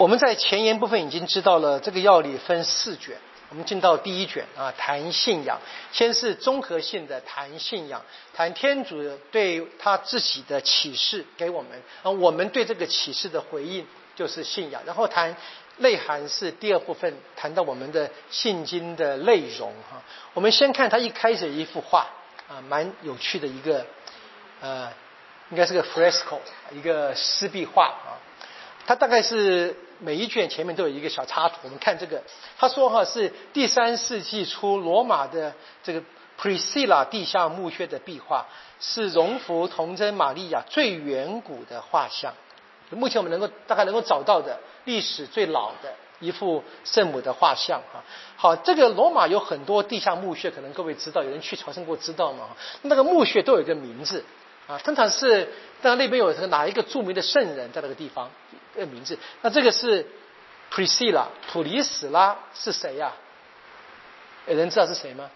我们在前言部分已经知道了，这个要理分4卷，我们进到第1卷啊，谈信仰。先是综合性的谈信仰，谈天主对他自己的启示给我们，我们对这个启示的回应就是信仰。然后谈内涵是第2部分，谈到我们的信经的内容哈。我们先看他一开始一幅画啊，蛮有趣的一个应该是个 fresco， 一个湿壁画啊。它大概是每一卷前面都有一个小插图，我们看这个，他说是第3世纪初罗马的这个 Priscilla 地下墓穴的壁画，是荣福童贞玛利亚最远古的画像，目前我们大概能够找到的历史最老的一幅圣母的画像啊。好，这个罗马有很多地下墓穴，可能各位知道，有人去朝圣过知道吗？那个墓穴都有一个名字啊，通常是当然那边有哪一个著名的圣人在那个地方名字。那这个是 Priscilla， 普里史拉是谁呀？有人知道是谁吗？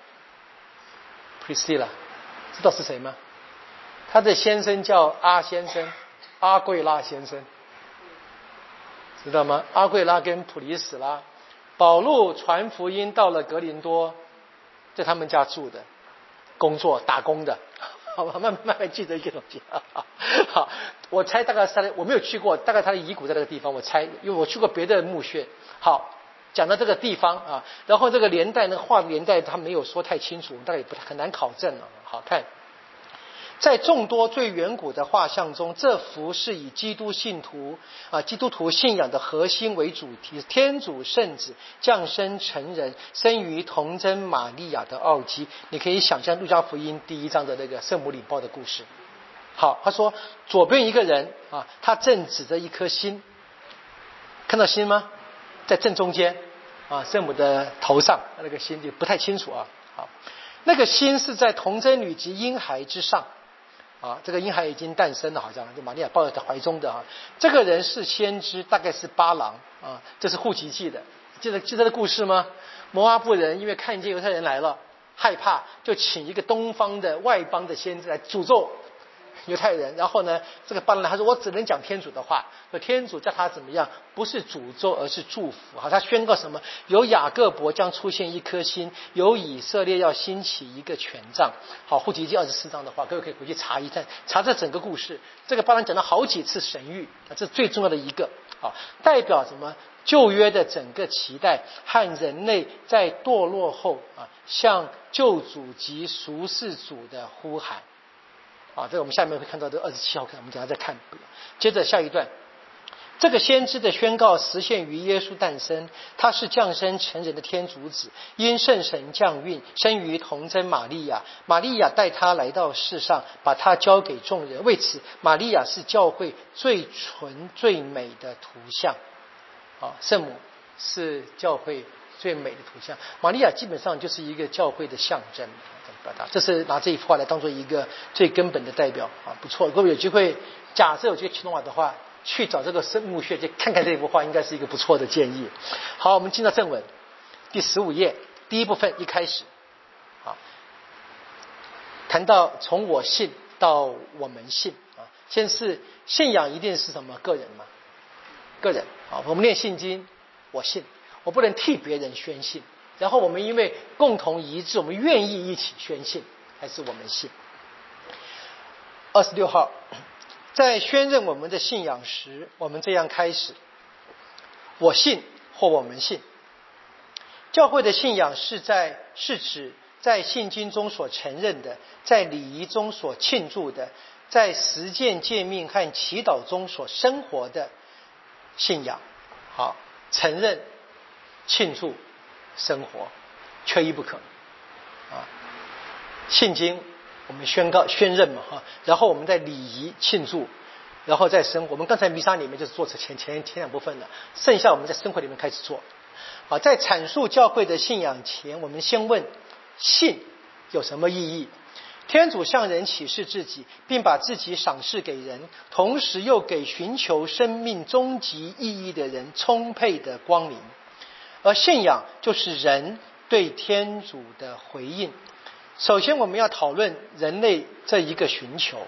Priscilla 知道是谁吗？他的先生叫阿先生，阿贵拉先生，知道吗？阿贵拉跟普里史拉，保禄传福音到了格林多，在他们家住的，工作打工的。好吧，慢慢记得一个东西。好，我猜大概是我没有去过，大概他的遗骨在那个地方，我猜，因为我去过别的墓穴。好，讲到这个地方啊，然后这个年代，那个画的年代他没有说太清楚，大概也很难考证了。好看，在众多最远古的画像中，这幅是以基督徒信仰的核心为主题，天主圣子降生成人，生于童贞玛利亚的奥基。你可以想象路加福音第1章的那个圣母领报的故事。好，他说左边一个人啊，他正指着一颗心，看到心吗？在正中间啊，圣母的头上那个心就不太清楚啊。好，那个心是在童贞女及婴孩之上。啊，这个婴孩已经诞生了，好像就玛利亚抱在怀中的啊。这个人是先知，大概是巴郎啊，这是户籍记的。记得这个故事吗？摩阿布人因为看见犹太人来了，害怕，就请一个东方的外邦的先知来诅咒犹太人。然后呢，这个巴郎他说我只能讲天主的话，说天主叫他怎么样，不是诅咒而是祝福。好，他宣告什么？有雅各伯将出现一颗心，有以色列要兴起一个权杖。好，户籍记24章的话，各位可以回去查一下，查这整个故事。这个巴郎讲了好几次神谕，这是最重要的一个。好，代表什么？旧约的整个期待和人类在堕落后啊，向救主及赎世主的呼喊。啊，这个我们下面会看到这27号，我们等下再看。接着下一段，这个先知的宣告实现于耶稣诞生，他是降生成人的天主子，因圣神降孕，生于童贞玛利亚。玛利亚带他来到世上，把他交给众人。为此，玛利亚是教会最纯最美的图像。啊，圣母是教会最美的图像，玛利亚基本上就是一个教会的象征。这是拿这一幅画来当做一个最根本的代表啊，不错。各位有机会，假设有机会去罗马的话，去找这个墓穴去看看这幅画，应该是一个不错的建议。好，我们进到正文，第15页第1部分一开始，好，谈到从我信到我们信啊，先是信仰一定是什么？个人嘛，个人。好，我们念信经，我信，我不能替别人宣信。然后我们因为共同一致，我们愿意一起宣信，还是我们信。26号，在宣认我们的信仰时，我们这样开始：我信或我们信。教会的信仰是指在信经中所承认的，在礼仪中所庆祝的，在实践诫命和祈祷中所生活的信仰。好，承认、庆祝、生活，缺一不可啊！信经我们宣认嘛哈，然后我们在礼仪庆祝，然后再生活。我们刚才弥撒里面就是做前2部分的，剩下我们在生活里面开始做。好，在阐述教会的信仰前，我们先问信有什么意义？天主向人启示自己，并把自己赏赐给人，同时又给寻求生命终极意义的人充沛的光明。而信仰就是人对天主的回应。首先我们要讨论人类这一个寻求。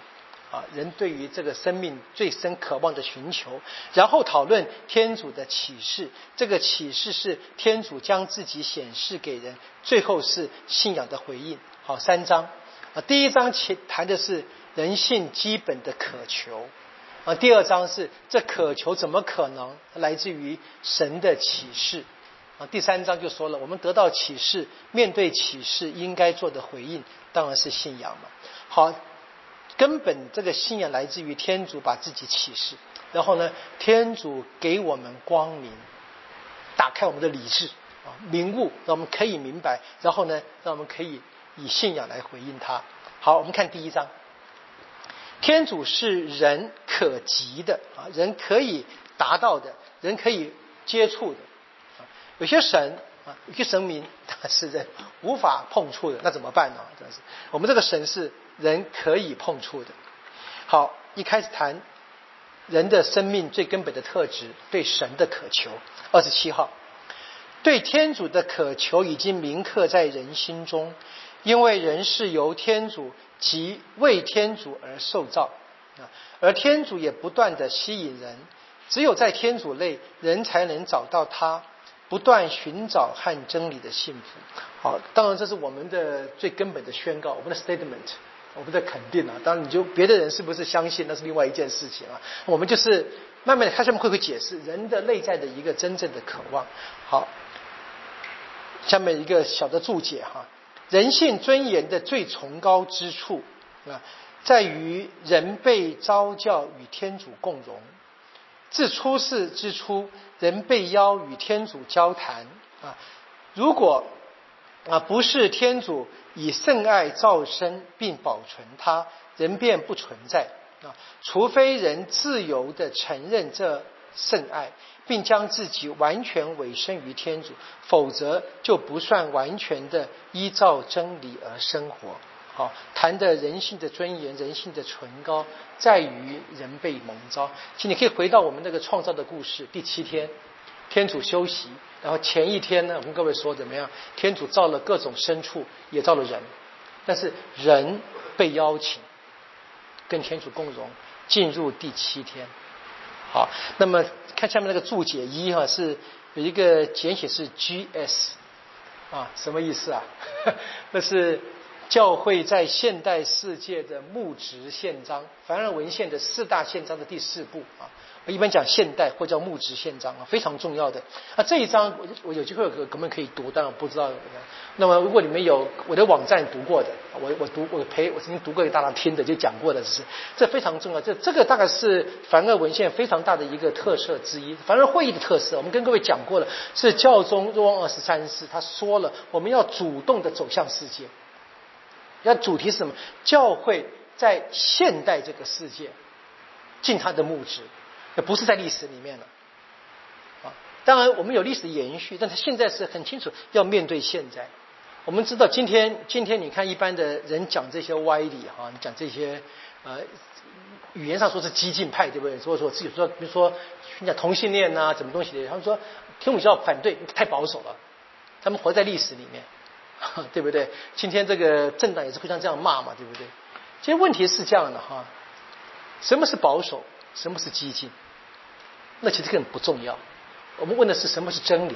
人对于这个生命最深渴望的寻求，然后讨论天主的启示，这个启示是天主将自己显示给人，最后是信仰的回应。好，3章第一章谈的是人性基本的渴求第二章是这渴求怎么可能来自于神的启示第3章就说了，我们得到启示，面对启示应该做的回应当然是信仰嘛。好，根本这个信仰来自于天主把自己启示，然后呢，天主给我们光明，打开我们的理智明悟，让我们可以明白，然后呢，让我们可以以信仰来回应他。好，我们看第1章，天主是人可及的人可以达到的，人可以接触的有些神有些神明他是人无法碰触的，那怎么办呢？真是我们这个神是人可以碰触的。好，一开始谈人的生命最根本的特质，对神的渴求。27号，对天主的渴求已经铭刻在人心中，因为人是由天主及为天主而受造而天主也不断的吸引人，只有在天主内，人才能找到他，不断寻找和真理的幸福。好，当然这是我们的最根本的宣告，我们的 statement， 我们的肯定当然你就别的人是不是相信那是另外一件事情我们就是慢慢的他下面会解释人的内在的一个真正的渴望。好，下面一个小的注解人性尊严的最崇高之处在于人被召叫与天主共融。自出世之初，人被邀与天主交谈如果不是天主以圣爱造生并保存它，人便不存在除非人自由地承认这圣爱，并将自己完全委身于天主，否则就不算完全的依照真理而生活。好，谈的人性的尊严，人性的崇高在于人被蒙召。其实你可以回到我们那个创造的故事，第7天天主休息，然后前一天呢，我跟各位说怎么样，天主造了各种牲畜，也造了人，但是人被邀请跟天主共融，进入第7天。好，那么看下面那个注解1是有一个简写是 GS 什么意思那是教会在现代世界的牧职宪章，梵二文献的4大宪章的第4部一般讲现代或叫牧职宪章非常重要的这一章我有机会可能可以读，但我不知道。那么如果你们有我的网站读过的，我曾经读过给大家听的，就讲过的，这非常重要。这个大概是梵二文献非常大的一个特色之一。梵二会议的特色我们跟各位讲过了，是教宗若望23世他说了，我们要主动的走向世界。要主题是什么？教会在现代这个世界尽它的牧职，不是在历史里面了当然我们有历史延续，但是现在是很清楚要面对现在。我们知道今天你看一般的人讲这些歪理讲这些语言上说是激进派，对不对？所以说自己说比如说你讲同性恋什么东西的，他们说天主教反对太保守了，他们活在历史里面对不对？今天这个政党也是互相这样骂嘛，对不对？其实问题是这样的什么是保守，什么是激进，那其实根本不重要。我们问的是什么是真理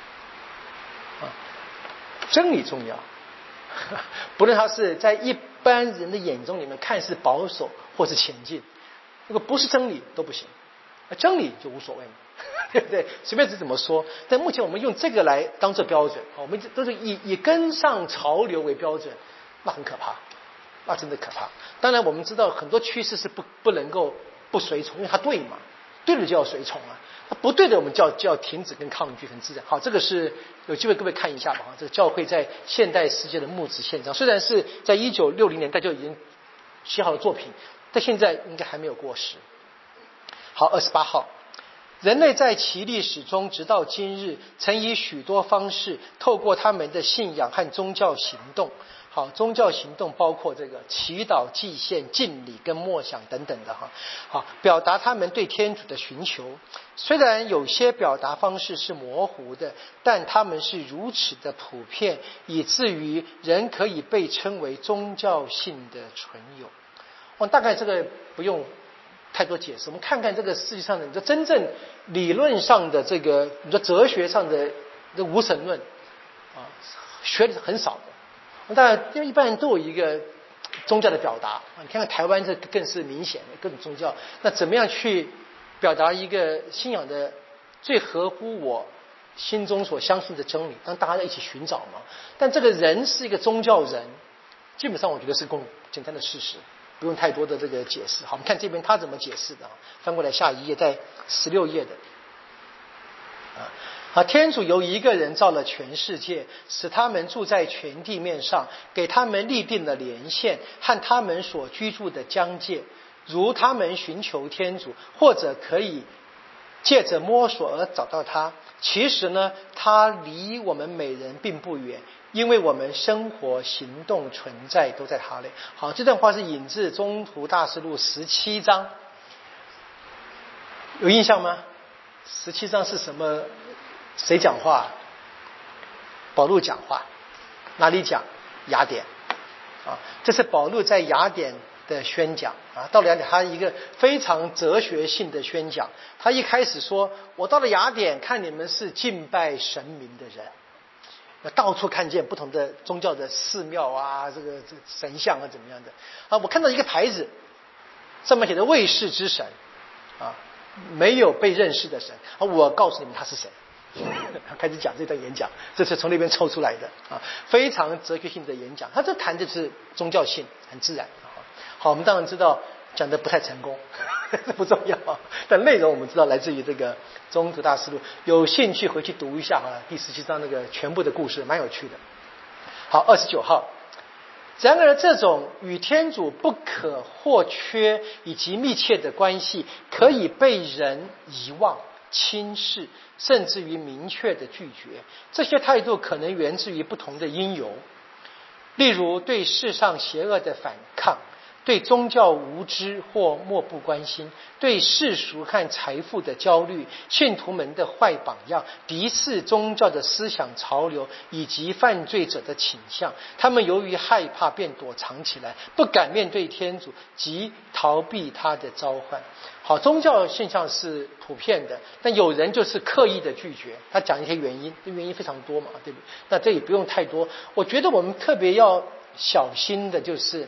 真理重要不论它是在一般人的眼中里面看似保守或是前进，如果不是真理都不行，真理就无所谓嘛对不对？随便是怎么说，但目前我们用这个来当做标准我们都是以跟上潮流为标准，那很可怕，那真的可怕。当然我们知道很多趋势是不能够不随从，因为它对嘛，对的就要随从不对的我们就要停止跟抗拒，很自然。好，这个是有机会各位看一下吧这个教会在现代世界的牧职宪章，虽然是在1960年代就已经写好了作品，但现在应该还没有过时。好，28号，人类在其历史中直到今日曾以许多方式透过他们的信仰和宗教行动，好，宗教行动包括这个祈祷、祭献、敬礼跟默想等等的好，表达他们对天主的寻求。虽然有些表达方式是模糊的，但他们是如此的普遍，以至于人可以被称为宗教性的存有。 大概这个不用太多解释，我们看看这个世界上的你说真正理论上的这个，你说哲学上的这无神论啊，学的很少的。当然，因为一般人都有一个宗教的表达啊，你看看台湾这更是明显的各种宗教，那怎么样去表达一个信仰的最合乎我心中所相信的真理，让大家一起寻找嘛。但这个人是一个宗教人，基本上我觉得是更简单的事实，不用太多的这个解释。好，我们看这边他怎么解释的啊？翻过来下一页，在16页的啊，天主由一个人造了全世界，使他们住在全地面上，给他们立定了连线和他们所居住的疆界，如他们寻求天主，或者可以借着摸索而找到他。其实呢，他离我们每人并不远，因为我们生活、行动、存在都在他内。好，这段话是引自宗徒大事录17章，有印象吗？17章是什么？谁讲话？保禄讲话。哪里讲？雅典啊，这是保禄在雅典的宣讲啊。到了雅典，他一个非常哲学性的宣讲。他一开始说：“我到了雅典，看你们是敬拜神明的人，那到处看见不同的宗教的寺庙啊，这个神像啊，怎么样的啊？我看到一个牌子，上面写着‘未识之神’啊，没有被认识的神啊，我告诉你们他是谁。”开始讲这段演讲，这是从那边抽出来的啊，非常哲学性的演讲。他这谈的是宗教性，很自然。好，我们当然知道讲的不太成功，这不重要，但内容我们知道来自于这个宗徒大事录，有兴趣回去读一下啊，第17章那个全部的故事蛮有趣的。好，29号。然而，这种与天主不可或缺以及密切的关系，可以被人遗忘、轻视，甚至于明确的拒绝。这些态度可能源自于不同的因由，例如对世上邪恶的反抗，对宗教无知或漠不关心，对世俗和财富的焦虑，信徒们的坏榜样，敌视宗教的思想潮流，以及犯罪者的倾向。他们由于害怕便躲藏起来，不敢面对天主，即逃避他的召唤。好，宗教现象是普遍的，但有人就是刻意的拒绝。他讲一些原因，原因非常多嘛，对不对？那这也不用太多。我觉得我们特别要小心的就是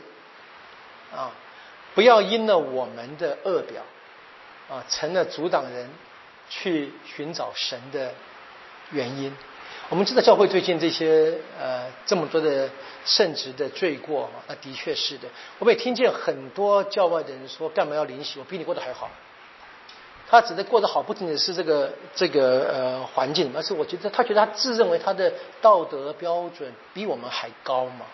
不要因了我们的恶表成了阻挡人去寻找神的原因。我们知道教会最近这些这么多的圣职的罪过那的确是的。我们也听见很多教外的人说，干嘛要灵洗？我比你过得还好。他指的过得好，不仅仅是这个环境，而是我觉得他自认为他的道德标准比我们还高嘛。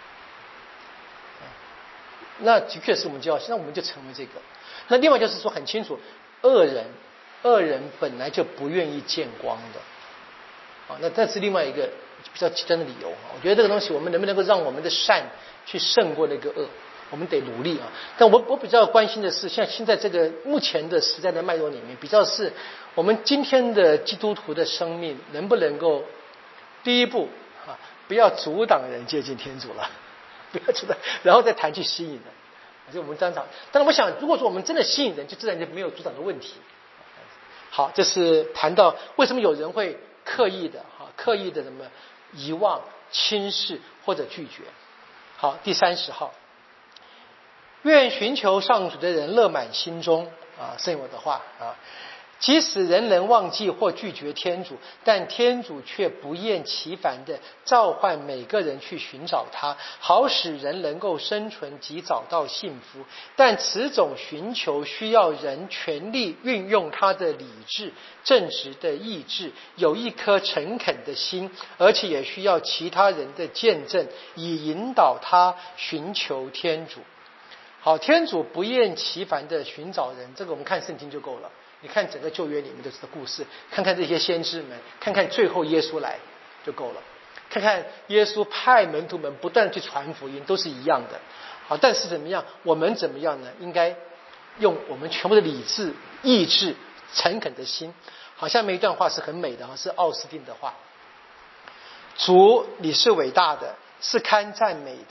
那的确是我们就要，那我们就成为这个。那另外就是说很清楚，恶人本来就不愿意见光的那这是另外一个比较极端的理由我觉得这个东西我们能不能够让我们的善去胜过那个恶，我们得努力但我比较关心的是，现在这个目前的时代的脉络里面，比较是我们今天的基督徒的生命能不能够第一步不要阻挡人接近天主了，不要阻挡，然后再谈去吸引人。就我们当场，但是我想，如果说我们真的吸引人，就自然就没有阻挡的问题。好，这是谈到为什么有人会刻意的什么遗忘、轻视或者拒绝。好，第30号，愿寻求上主的人乐满心中圣我的话即使人能忘记或拒绝天主，但天主却不厌其烦地召唤每个人去寻找他，好使人能够生存及找到幸福。但此种寻求需要人全力运用他的理智、正直的意志，有一颗诚恳的心，而且也需要其他人的见证，以引导他寻求天主。好，天主不厌其烦地寻找人，这个我们看圣经就够了。你看整个旧约里面的这个故事，看看这些先知们，看看最后耶稣来就够了。看看耶稣派门徒们不断去传福音，都是一样的。好，但是怎么样？我们怎么样呢？应该用我们全部的理智、意志、诚恳的心。好，下面一段话是很美的是奥斯定的话：主，你是伟大的，是堪赞美的，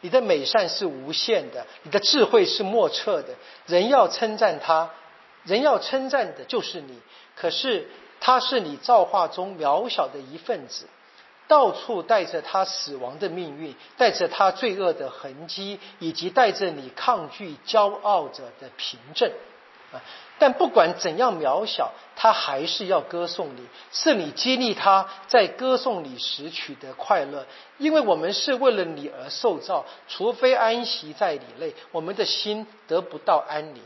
你的美善是无限的，你的智慧是莫测的。人要称赞他，人要称赞的就是你，可是他是你造化中渺小的一份子，到处带着他死亡的命运，带着他罪恶的痕迹，以及带着你抗拒骄傲者的凭证。但不管怎样渺小，他还是要歌颂你，是你激励他在歌颂你时取得快乐。因为我们是为了你而受造，除非安息在你内，我们的心得不到安宁。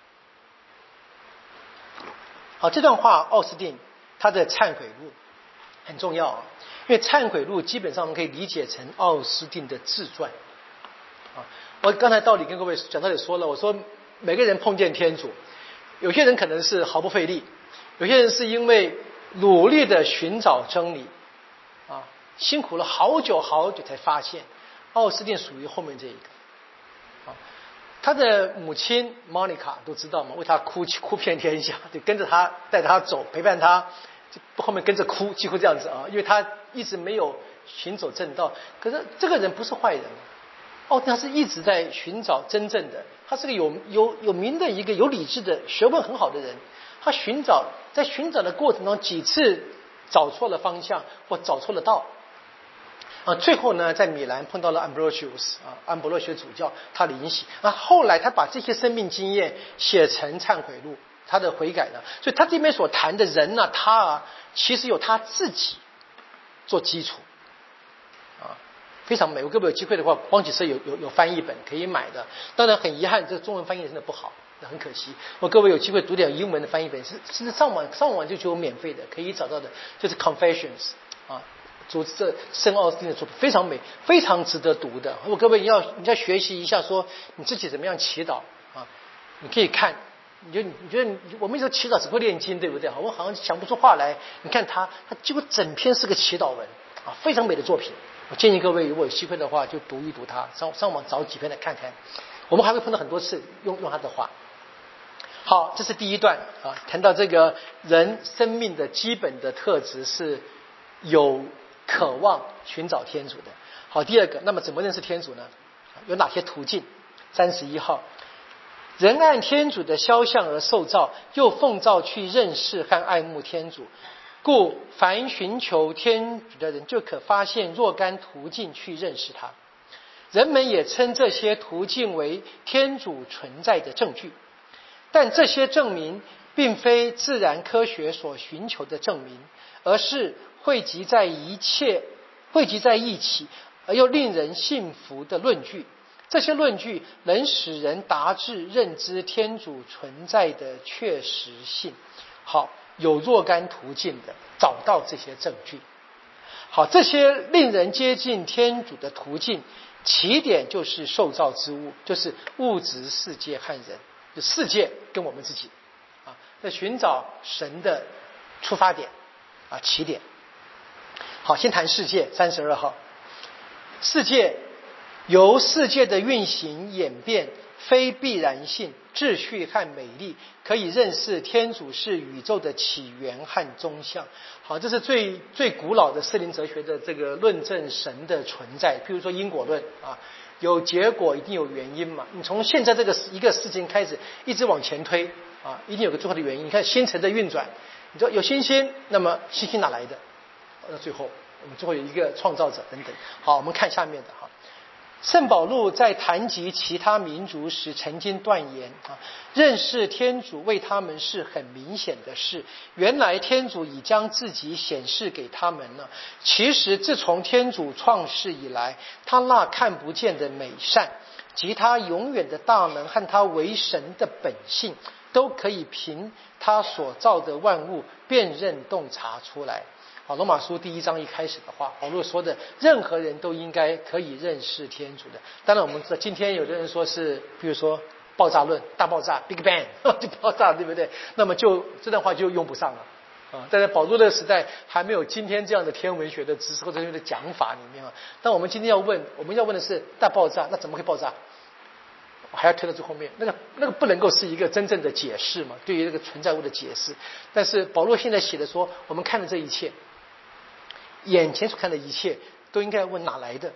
好，这段话奥斯定他的忏悔录很重要啊，因为忏悔录基本上我们可以理解成奥斯定的自传啊。我刚才道理跟各位讲道理说了，我说每个人碰见天主，有些人可能是毫不费力，有些人是因为努力的寻找真理啊，辛苦了好久好久才发现。奥斯定属于后面这一个啊，他的母亲 Monica 都知道嘛，为他哭遍天下，就跟着他带着他走，陪伴他，后面跟着哭，几乎这样子啊，因为他一直没有行走正道。可是这个人不是坏人，他是一直在寻找真正的，他是个有名的一个有理智的学问很好的人。他在寻找的过程中几次找错了方向或找错了道最后呢在米兰碰到了 Ambrosius 安伯洛学主教，他灵洗后来他把这些生命经验写成忏悔录，他的悔改呢，所以他这边所谈的人他其实有他自己做基础非常美。我各位有机会的话，光启社有翻译本可以买的。当然很遗憾，这个中文翻译真的不好，很可惜。各位有机会读点英文的翻译本，是上网就有免费的，可以找到的，就是 Confessions 这圣奥斯定的作品非常美，非常值得读的。如果各位你要学习一下，说你自己怎么样祈祷你可以看。你觉得我们一直祈祷只会念经，对不对？我好像想不出话来。你看他几乎整篇是个祈祷文非常美的作品。我建议各位如果有机会的话，就读一读它，上网找几篇来看看。我们还会碰到很多次用他的话。好，这是第一段谈到这个人生命的基本的特质是有渴望寻找天主的。好，第二个，那么怎么认识天主呢？有哪些途径？31号，人按天主的肖像而受造，又奉召去认识和爱慕天主，故凡寻求天主的人就可发现若干途径去认识他。人们也称这些途径为天主存在的证据，但这些证明并非自然科学所寻求的证明，而是汇集在一起而又令人信服的论据。这些论据能使人达至认知天主存在的确实性。好，有若干途径的找到这些证据。好，这些令人接近天主的途径，起点就是受造之物，就是物质世界和人，就世界跟我们自己在寻找神的出发点起点。好，先谈世界。32号，世界由世界的运行演变、非必然性、秩序和美丽，可以认识天主是宇宙的起源和终向。好，这是最古老的圣灵哲学的这个论证神的存在。譬如说因果论有结果一定有原因嘛，你从现在这个一个事情开始一直往前推一定有个最后的原因。你看星辰的运转，你说有星星，那么星星哪来的？那最后我们最后有一个创造者等等。好，我们看下面的圣保禄在谈及其他民族时曾经断言认识天主为他们是很明显的事。原来天主已将自己显示给他们了。其实自从天主创世以来，他那看不见的美善及他永远的大能和他为神的本性，都可以凭他所造的万物辨认洞察出来。罗马书第1章一开始的话，保罗说的任何人都应该可以认识天主的。当然我们知道今天有的人说是比如说爆炸论，大爆炸 Big Bang 就爆炸，对不对？那么就这段话就用不上了但在保罗的时代还没有今天这样的天文学的知识或者的讲法里面但我们今天我们要问的是大爆炸，那怎么会爆炸？还要推到最后面，那个不能够是一个真正的解释嘛，对于这个存在物的解释。但是保罗现在写的说，我们看的这一切，眼前所看的一切都应该问哪来的？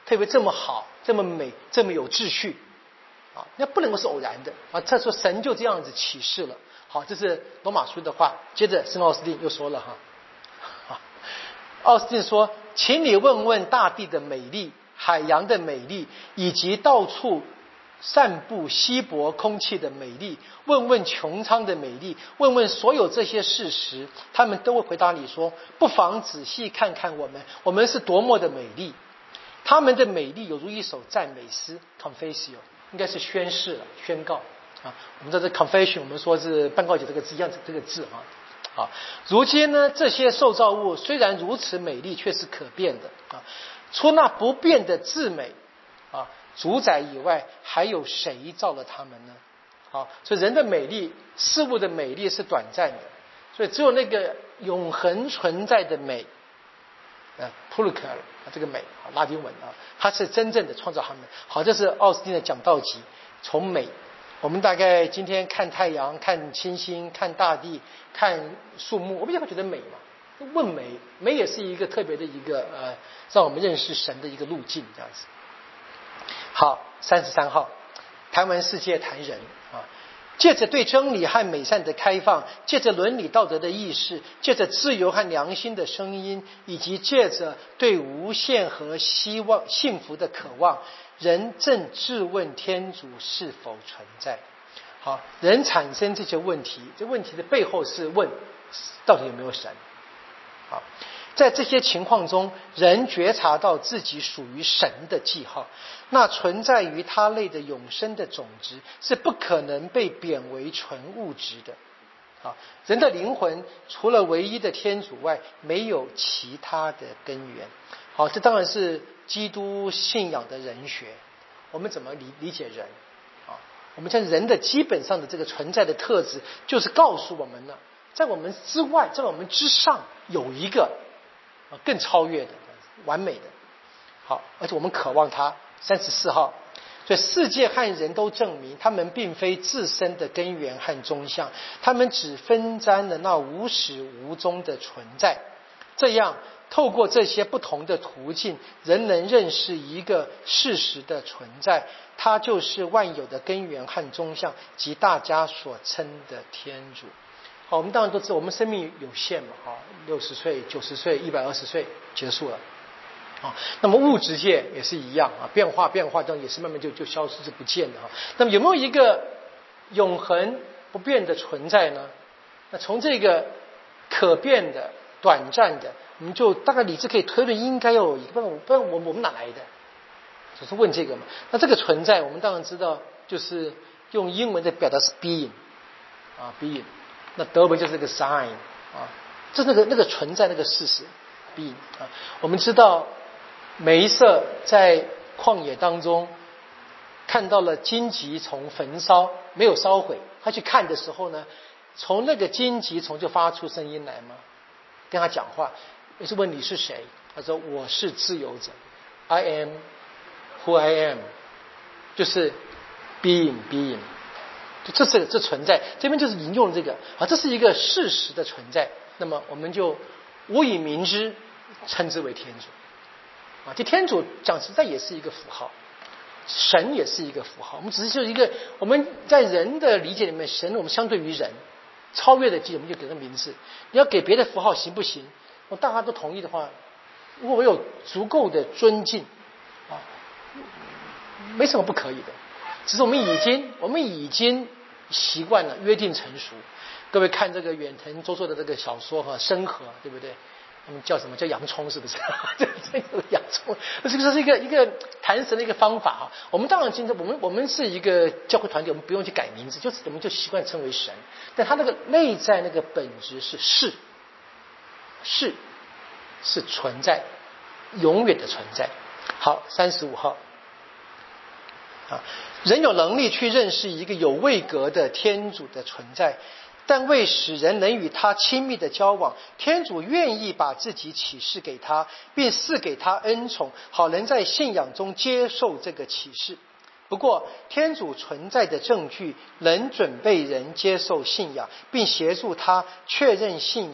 配备这么好、这么美、这么有秩序啊，那不能够是偶然的啊。他说神就这样子启示了。好，这是罗马书的话。接着圣奥斯定又说了哈，奥斯定说，请你问问大地的美丽、海洋的美丽，以及到处散布稀薄空气的美丽，问问穹苍的美丽，问问所有这些事实，他们都会回答你说，不妨仔细看看我们是多么的美丽。他们的美丽有如一首赞美诗 ，confessio， 应该是宣誓了，宣告啊。我们在这 confession， 我们说是办告解这个字一样，这个字啊。好，如今呢，这些受造物虽然如此美丽，却是可变的啊。除那不变的至美啊主宰以外，还有谁造了他们呢？好，所以人的美丽、事物的美丽是短暂的，所以只有那个永恒存在的美，pulchre 这个美，拉丁文啊，它是真正的创造他们。好，这是奥斯汀的讲道集，从美。我们大概今天看太阳、看星星、看大地、看树木，我们也会觉得美嘛。问美，美也是一个特别的一个让我们认识神的一个路径，这样子。好，33号，谈完世界谈人啊，借着对真理和美善的开放，借着伦理道德的意识，借着自由和良心的声音，以及借着对无限和希望幸福的渴望，人正质问天主是否存在。好，人产生这些问题，这问题的背后是问到底有没有神。好，在这些情况中，人觉察到自己属于神的记号，那存在于他类的永生的种子是不可能被贬为纯物质的。好，人的灵魂除了唯一的天主外，没有其他的根源。好，这当然是基督信仰的人学。我们怎么理解人？我们讲人的基本上的这个存在的特质，就是告诉我们呢，在我们之外，在我们之上有一个更超越的、完美的。好，而且我们渴望它。34号，所以世界和人都证明，他们并非自身的根源和终向，他们只分沾了那无始无终的存在。这样，透过这些不同的途径，人能认识一个事实的存在，它就是万有的根源和终向，即大家所称的天主。好，我们当然都知道，我们生命有限嘛，60岁、90岁、120岁结束了。那么物质界也是一样变化当然也是慢慢就消失不见的那么有没有一个永恒不变的存在呢？那从这个可变的、短暂的，我们就大概理智可以推论应该有一个，不然我们哪来的？就是问这个嘛。那这个存在，我们当然知道，就是用英文的表达是 being being， 那德文就是这个 sign 这是那个存在那个事实 being 我们知道梅瑟在旷野当中看到了荆棘丛焚烧，没有烧毁。他去看的时候呢，从那个荆棘丛就发出声音来吗？跟他讲话，也是问你是谁？他说我是自由者 ，I am who I am， 就是 being， 就这存在。这边就是引用这个这是一个事实的存在。那么我们就无以明之，称之为天主。这天主讲实在也是一个符号，神也是一个符号。我们只是就是一个我们在人的理解里面，神我们相对于人超越的我们就给个名字。你要给别的符号行不行？大家都同意的话，如果我有足够的尊敬没什么不可以的。只是我们已经习惯了约定成熟。各位看这个远藤周作的这个小说生和，对不对？他们叫什么？叫洋葱，是不是？这个洋葱，这个是一个谈神的一个方法我们当然今天我们是一个教会团体，我们不用去改名字，我们就习惯称为神。但他那个内在那个本质是存在，永远的存在。好，35号人有能力去认识一个有位格的天主的存在。但为使人能与他亲密的交往，天主愿意把自己启示给他，并赐给他恩宠，好能在信仰中接受这个启示。不过，天主存在的证据能准备人接受信仰，并协助他确认信仰，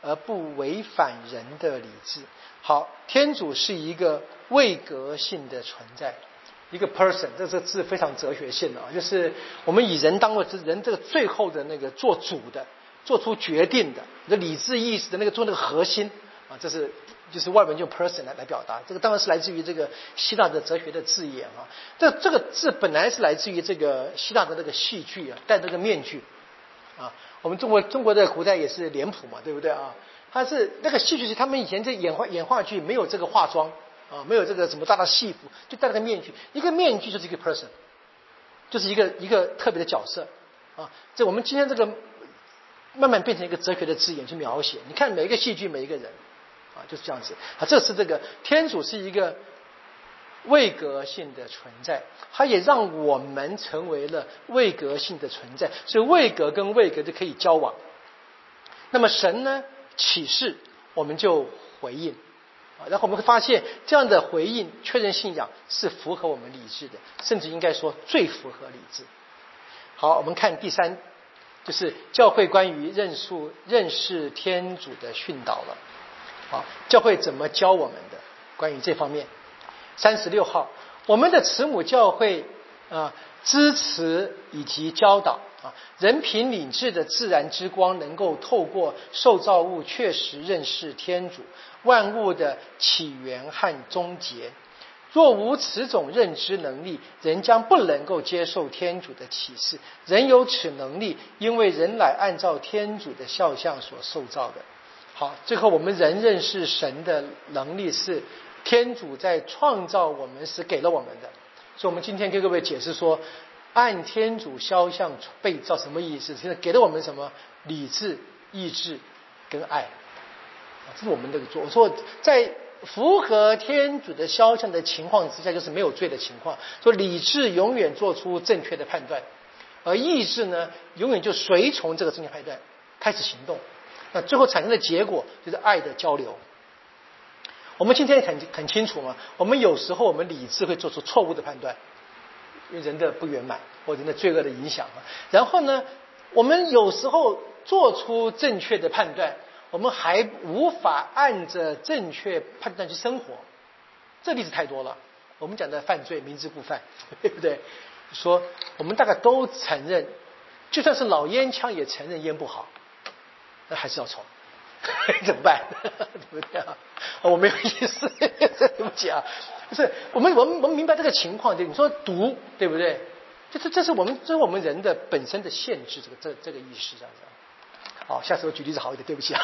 而不违反人的理智。好，天主是一个位格性的存在，一个 person， 这个字非常哲学性的就是我们以人当作人这个最后的那个做主的、做出决定的、你的理智意识的那个做那个核心这是就是外文用 person 来表达。这个当然是来自于这个希腊的哲学的字眼这个字本来是来自于这个希腊的那个戏剧戴这个面具我们中国的古代也是脸谱嘛，对不对它是那个戏剧是他们以前这演话剧没有这个化妆没有这个什么大戏服，就戴了个面具，一个面具就是一个 person， 就是一个特别的角色这我们今天这个慢慢变成一个哲学的字眼去描写。你看每一个戏剧每一个人就是这样子这是这个天主是一个位格性的存在，它也让我们成为了位格性的存在，所以位格跟位格就可以交往。那么神呢启示我们就回应然后我们会发现这样的回应确认信仰是符合我们理智的，甚至应该说最符合理智。好，我们看第三，就是教会关于认识天主的训导了教会怎么教我们的关于这方面。36号，我们的慈母教会支持以及教导人凭理智的自然之光能够透过受造物确实认识天主万物的起源和终结。若无此种认知能力，人将不能够接受天主的启示。人有此能力，因为人乃按照天主的肖像所受造的。好，最后我们人认识神的能力是天主在创造我们时给了我们的。所以我们今天跟各位解释说，按天主肖像被造什么意思？现在给了我们什么？理智、意志跟爱这是我们这个做。我说在符合天主的肖像的情况之下，就是没有罪的情况。说理智永远做出正确的判断，而意志呢，永远就随从这个正确判断开始行动。那最后产生的结果就是爱的交流。我们今天很清楚嘛，我们有时候我们理智会做出错误的判断，因为人的不圆满或人的罪恶的影响然后呢，我们有时候做出正确的判断，我们还无法按着正确判断去生活。这例子太多了。我们讲的犯罪明知故犯，对不对？说我们大概都承认，就算是老烟枪也承认烟不好，那还是要抽怎么办？对不对我没有意思对不起就是我们明白这个情况，你说毒对不对？这是我们人的本身的限制，这个意识这样子好，下次我举例子好一点，对不起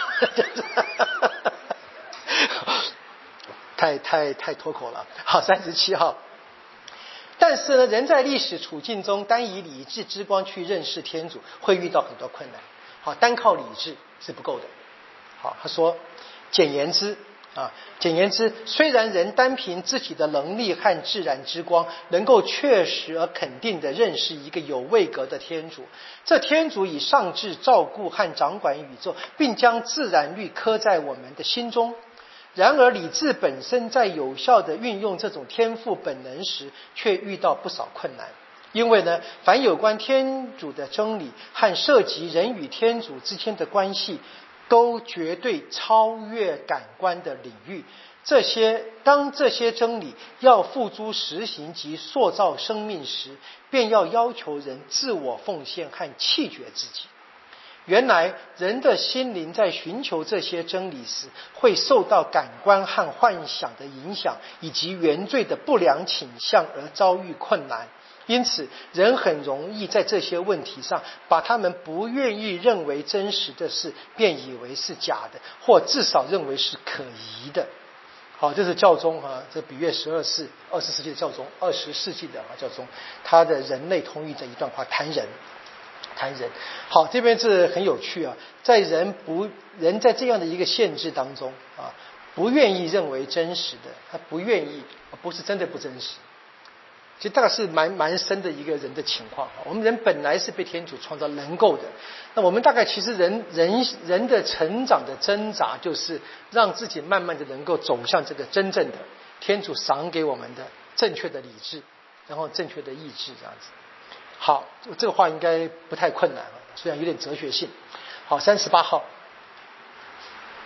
太脱口了。好，37号。但是呢，人在历史处境中单以理智之光去认识天主，会遇到很多困难。好，单靠理智是不够的。好，他说，简言之，虽然人单凭自己的能力和自然之光，能够确实而肯定地认识一个有位格的天主，这天主以上至照顾和掌管宇宙，并将自然律刻在我们的心中。然而理智本身在有效地运用这种天赋本能时，却遇到不少困难。因为呢，凡有关天主的真理和涉及人与天主之间的关系，都绝对超越感官的领域。当这些真理要付诸实行及塑造生命时，便要要求人自我奉献和弃绝自己。原来人的心灵在寻求这些真理时，会受到感官和幻想的影响，以及原罪的不良倾向而遭遇困难。因此人很容易在这些问题上把他们不愿意认为真实的事便以为是假的，或至少认为是可疑的。好，这是教宗这比约20世纪的教宗，20世纪的教宗，他的人类通义的一段话，谈人。好，这边是很有趣在人在这样的一个限制当中不愿意认为真实的，他不愿意，不是真的不真实。其实大概是蛮深的一个人的情况。我们人本来是被天主创造能够的，那我们大概其实人的成长的挣扎，就是让自己慢慢的能够走向这个真正的天主赏给我们的正确的理智，然后正确的意志这样子。好，这个话应该不太困难虽然有点哲学性。好，38号。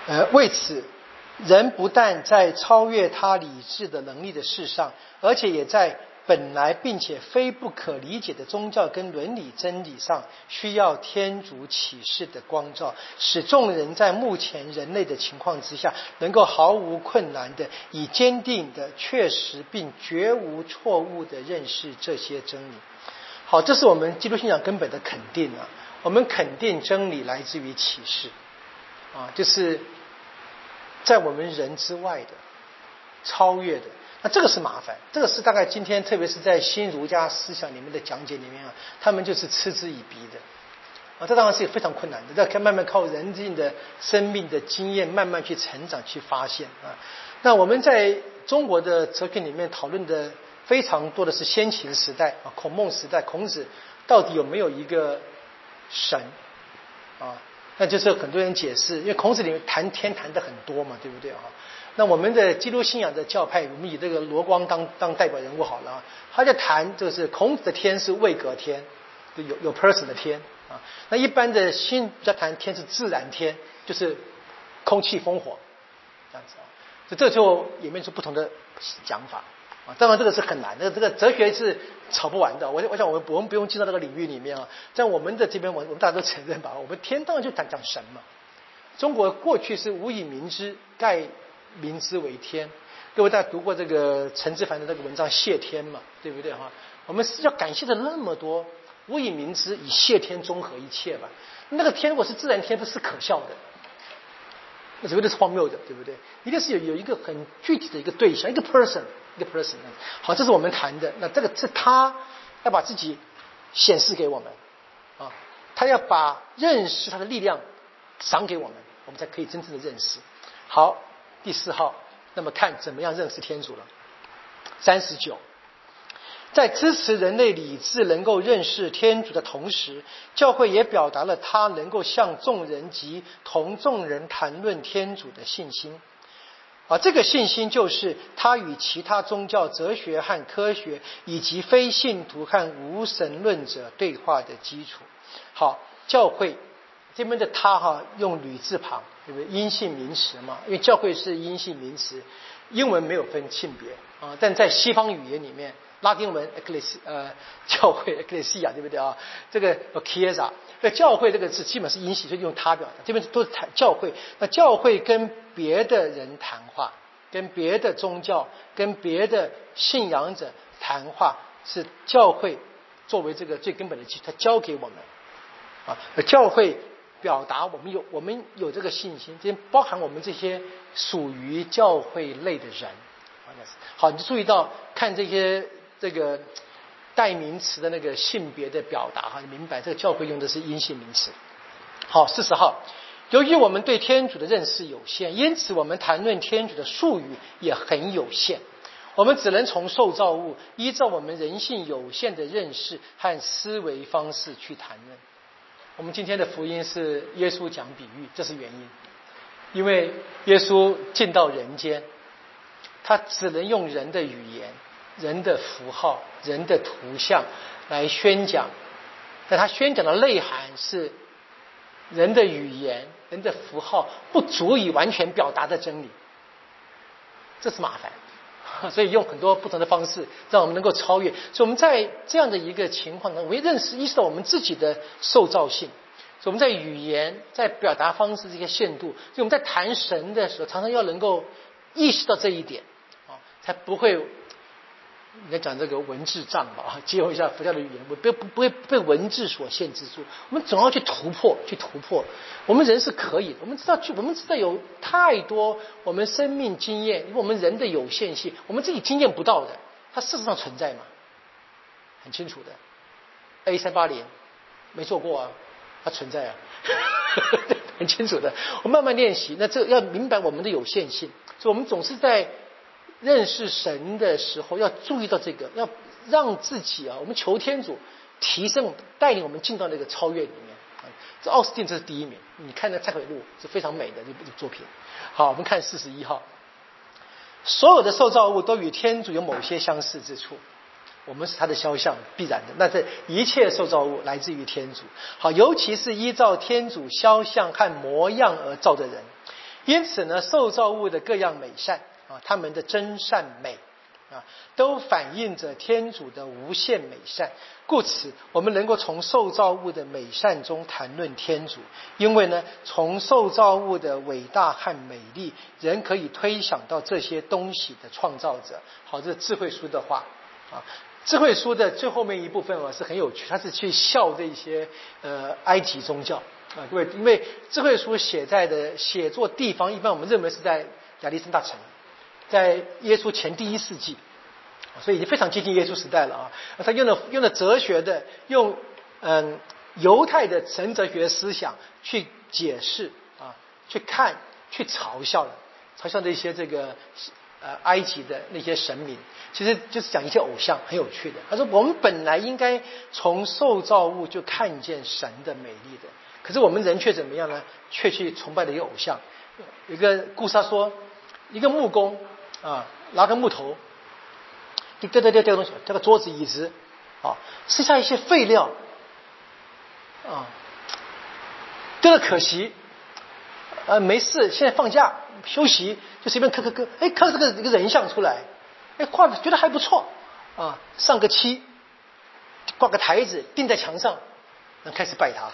为此，人不但在超越他理智的能力的事上，而且也在本来并且非不可理解的宗教跟伦理真理上，需要天主启示的光照，使众人在目前人类的情况之下，能够毫无困难的、以坚定的、确实并绝无错误的认识这些真理。好，这是我们基督信仰根本的肯定啊！我们肯定真理来自于启示啊，就是在我们人之外的、超越的。那这个是麻烦，这个是大概今天特别是在新儒家思想里面的讲解里面啊，他们就是嗤之以鼻的啊，这当然是非常困难的，要慢慢靠人性的生命的经验慢慢去成长去发现啊。那我们在中国的哲学里面讨论的非常多的是先秦时代啊，孔孟时代，孔子到底有没有一个神啊？那就是很多人解释，因为孔子里面谈天谈的很多嘛，对不对啊？那我们的基督信仰的教派，我们以这个罗光当代表人物好了啊，他在谈就是孔子的天是位格天，就有 person 的天啊。那一般的新在谈天是自然天，就是空气风火这样子啊。这就演变出不同的讲法啊。当然这个是很难的，这个哲学是吵不完的。我想我们不用进到这个领域里面啊。在我们的这边，我们大家都承认吧，我们天当然就讲神嘛。中国过去是无以明之，盖名之为天。各位大家读过这个陈之凡的那个文章谢天嘛，对不对哈？我们是要感谢的那么多，无以明之，以谢天综合一切吧。那个天如果是自然天，不是可笑的，那绝对是荒谬的，对不对？一定是有一个很具体的一个对象，一个 person。好，这是我们谈的。那这个是他要把自己显示给我们啊，他要把认识他的力量赏给我们，我们才可以真正的认识。好，第4号，那么看怎么样认识天主了。39，在支持人类理智能够认识天主的同时，教会也表达了他能够向众人及同众人谈论天主的信心。这个信心就是他与其他宗教、哲学和科学以及非信徒和无神论者对话的基础。好，教会这边的他用吕字旁，对不对？阴性名词嘛，因为教会是阴性名词，英文没有分性别啊，但在西方语言里面，拉丁文教会 ecclesia 对不对啊？这个 chiesa， 教会这个字基本是阴性，所以用他表达。这边都是谈教会，那教会跟别的人谈话，跟别的宗教、跟别的信仰者谈话，是教会作为这个最根本的基础，它教给我们啊，教会表达我们有这个信心，这包含我们这些属于教会类的人。好，你注意到看这个代名词的那个性别的表达你明白这个教会用的是阴性名词。好，40号，由于我们对天主的认识有限，因此我们谈论天主的术语也很有限，我们只能从受造物依照我们人性有限的认识和思维方式去谈论。我们今天的福音是耶稣讲比喻，这是原因，因为耶稣进到人间，他只能用人的语言、人的符号、人的图像来宣讲，但他宣讲的内涵是人的语言、人的符号不足以完全表达的真理，这是麻烦，所以用很多不同的方式让我们能够超越。所以我们在这样的一个情况呢，我们意识到我们自己的受造性，所以我们在语言、在表达方式这些限度，所以我们在谈神的时候，常常要能够意识到这一点才不会应该讲这个文字障吧，结合一下佛教的语言，不会被文字所限制住。我们总要去突破。我们人是可以的，我们知道有太多我们生命经验，因为我们人的有限性，我们自己经验不到的，它事实上存在嘛，很清楚的。A380没做过啊，它存在啊，很清楚的。我慢慢练习，那这要明白我们的有限性，所以我们总是在认识神的时候要注意到这个，要让自己我们求天主提升，带领我们进到那个超越里面。这奥斯汀这是第一名，你看那《忏悔录》是非常美的一部作品。好，我们看41号，所有的受造物都与天主有某些相似之处，我们是他的肖像，必然的。那这一切受造物来自于天主。好，尤其是依照天主肖像和模样而造的人， 因此呢，受造物的各样美善啊，他们的真善美啊，都反映着天主的无限美善。故此，我们能够从受造物的美善中谈论天主，因为呢，从受造物的伟大和美丽，人可以推想到这些东西的创造者。好，这是智慧书的话啊。智慧书的最后面一部分是很有趣，它是去笑这些埃及宗教啊，各位，因为智慧书写作地方，一般我们认为是在亚历山大城，在耶稣前第1世纪。所以已经非常接近耶稣时代了啊！他用了哲学的，用犹太的神哲学思想去解释啊，去看，去嘲笑那些这个埃及的那些神明，其实就是讲一些偶像，很有趣的。他说我们本来应该从受造物就看见神的美丽的，可是我们人却怎么样呢？却去崇拜了一个偶像。有一个故事他说，一个木工啊，拿个木头。这个东西，这个桌子椅子啊，剩下一些废料啊，丢了可惜，没事，现在放假休息，就随便刻，刻这个一个人像出来，画的觉得还不错啊，上个漆，挂个台子钉在墙上，开始拜他。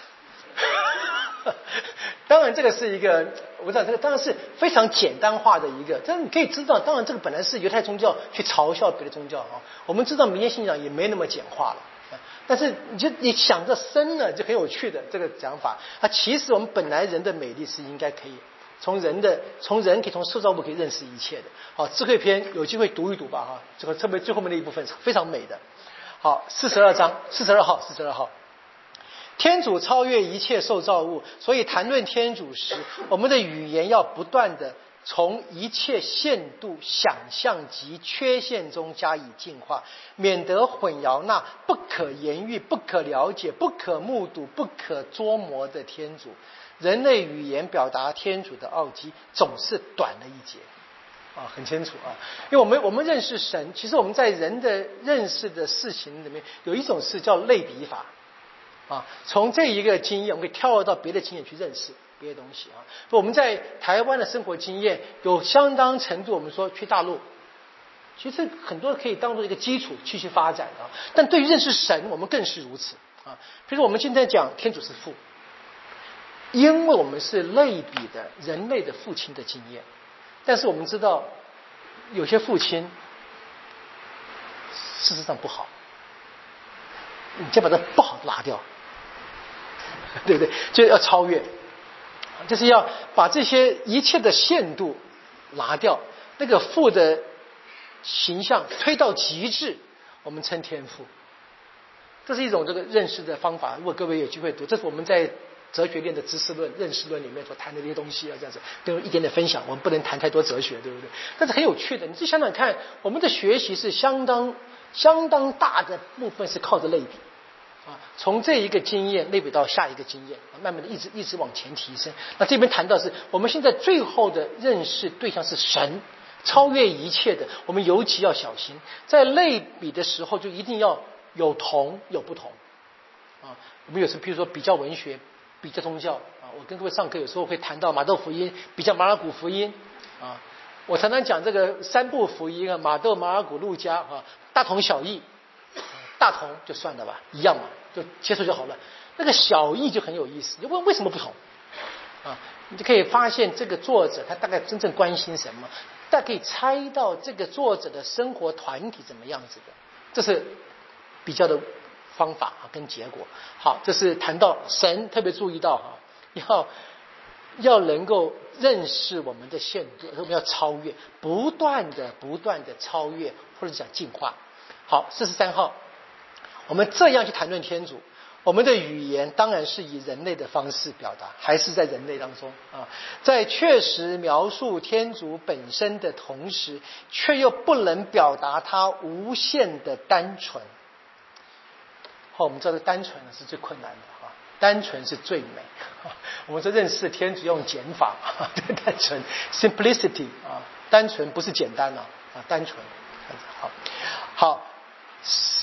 当然这个是一个，我知道这个当然是非常简单化的一个，但是你可以知道，当然这个本来是犹太宗教去嘲笑别的宗教啊。我们知道民间信仰也没那么简化了，但是你想着深了就很有趣的这个讲法啊。其实我们本来人的美丽是应该可以从人可以从受造物可以认识一切的。好，智慧篇有机会读一读吧哈，这个特别最后面的一部分是非常美的。好，42章42号。天主超越一切受造物，所以谈论天主时，我们的语言要不断的从一切限度、想象及缺陷中加以净化，免得混淆那不可言喻、不可了解、不可目睹、不可捉摸的天主。人类语言表达天主的奥迹总是短了一截啊，很清楚啊。因为我们认识神，其实我们在人的认识的事情里面有一种是叫类比法啊，从这一个经验，我们可以跳到别的经验去认识别的东西啊。我们在台湾的生活经验有相当程度，我们说去大陆，其实很多可以当做一个基础继续发展啊。但对于认识神，我们更是如此啊。比如说我们今天讲天主是父，因为我们是类比的人类的父亲的经验，但是我们知道有些父亲事实上不好，你就把这不好拿掉。对不对？就要超越，就是要把这些一切的限度拿掉，那个父的形象推到极致，我们称天父。这是一种这个认识的方法。如果各位有机会读，这是我们在哲学链的知识论、认识论里面所谈的这些东西啊，这样子跟一点点分享。我们不能谈太多哲学，对不对？但是很有趣的，你去想想看，我们的学习是相当大的部分是靠着类比。从这一个经验类比到下一个经验，慢慢的一直往前提升。那这边谈到是我们现在最后的认识对象是神，超越一切的，我们尤其要小心，在类比的时候就一定要有同有不同啊。我们有时比如说比较文学、比较宗教啊，我跟各位上课有时候会谈到马窦福音比较马尔谷福音啊，我常常讲这个3部福音啊，马窦、马尔谷、路加啊，大同小异。大同就算了吧，一样嘛，就接受就好了。那个小异就很有意思，你问为什么不同啊？你就可以发现这个作者他大概真正关心什么，大概可以猜到这个作者的生活团体怎么样子的，这是比较的方法啊跟结果。好，这是谈到神，特别注意到要能够认识我们的限度，我们要超越，不断的超越，或者讲进化。好，43号。我们这样去谈论天主，我们的语言当然是以人类的方式表达，还是在人类当中啊，在确实描述天主本身的同时，却又不能表达它无限的单纯。好，我们知道这单纯是最困难的啊，单纯是最美。我们说认识天主用减法，这个单纯 simplicity 啊，单纯不是简单啊，单纯。好。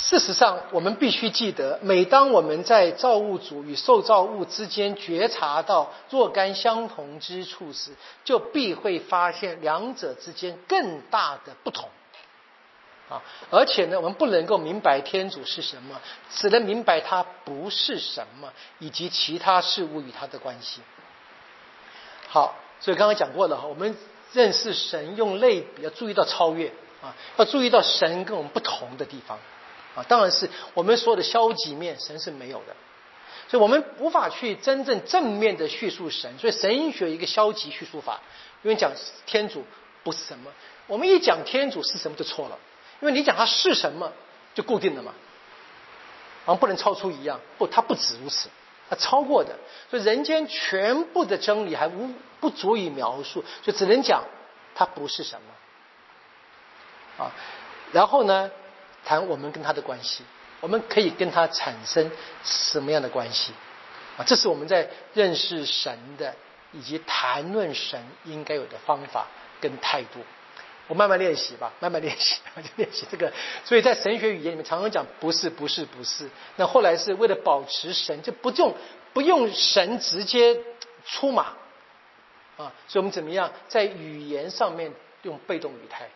事实上，我们必须记得，每当我们在造物主与受造物之间觉察到若干相同之处时，就必会发现两者之间更大的不同。而且呢，我们不能够明白天主是什么，只能明白它不是什么，以及其他事物与它的关系。好，所以刚刚讲过了，我们认识神用类比，要注意到超越要注意到神跟我们不同的地方当然是我们所有的消极面，神是没有的，所以我们无法去真正正面的叙述神。所以神学一个消极叙述法，因为讲天主不是什么，我们一讲天主是什么就错了。因为你讲它是什么就固定了嘛，不能超出一样，它不止如此，它超过的。所以人间全部的真理还不足以描述，所以只能讲它不是什么然后呢，谈我们跟它的关系，我们可以跟它产生什么样的关系这是我们在认识神的以及谈论神应该有的方法跟态度。我慢慢练习吧，慢慢练习，就练习这个。所以在神学语言里面常常讲不是。那后来是为了保持神，就不用神直接出马所以我们怎么样在语言上面用被动语态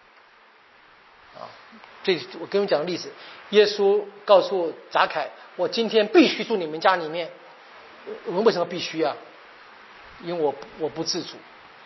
这我跟你们讲个例子，耶稣告诉匝凯，我今天必须住你们家里面。我们为什么必须因为我不自主，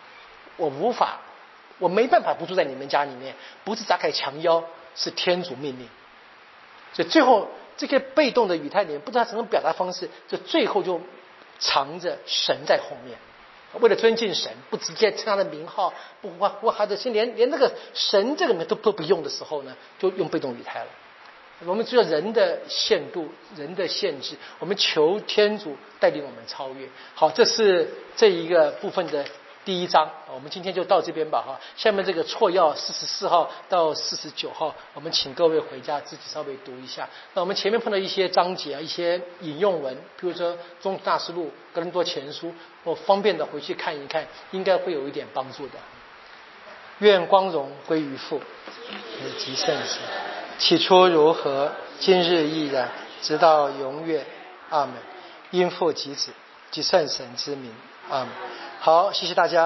我没办法不住在你们家里面，不是匝凯强邀，是天主命令。所以最后这个被动的语态里面，不知道怎么表达方式，就最后就藏着神在后面。为了尊敬神，不直接称他的名号，不呼他的心，连那个神这个名都不用的时候呢，就用被动语态了。我们知道人的限度，人的限制，我们求天主带领我们超越。好，这是这一个部分的第一章，我们今天就到这边吧下面这个错要44号到49号，我们请各位回家自己稍微读一下。那我们前面碰到一些章节一些引用文，比如说宗徒大事录、哥林多前书，我方便的回去看一看，应该会有一点帮助的。愿光荣归于父及圣神，起初如何，今日亦然，直到永远。阿们。因父及子及圣神之名。阿们。好，谢谢大家。